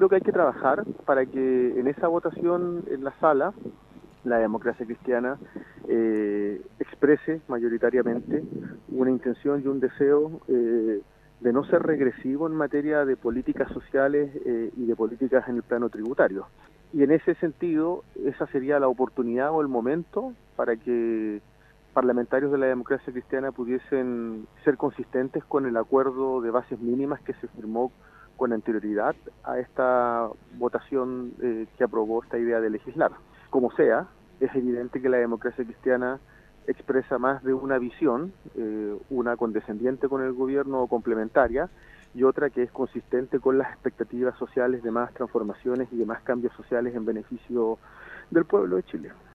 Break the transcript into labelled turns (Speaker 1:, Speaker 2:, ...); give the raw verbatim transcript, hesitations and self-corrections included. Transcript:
Speaker 1: creo que hay que trabajar para que en esa votación en la sala, la democracia cristiana eh, exprese mayoritariamente una intención y un deseo eh, de no ser regresivo en materia de políticas sociales eh, y de políticas en el plano tributario. Y en ese sentido, esa sería la oportunidad o el momento para que parlamentarios de la democracia cristiana pudiesen ser consistentes con el acuerdo de bases mínimas que se firmó con anterioridad a esta votación eh, que aprobó esta idea de legislar. Como sea, es evidente que la democracia cristiana expresa más de una visión, eh, una condescendiente con el gobierno o complementaria, y otra que es consistente con las expectativas sociales de más transformaciones y de más cambios sociales en beneficio del pueblo de Chile.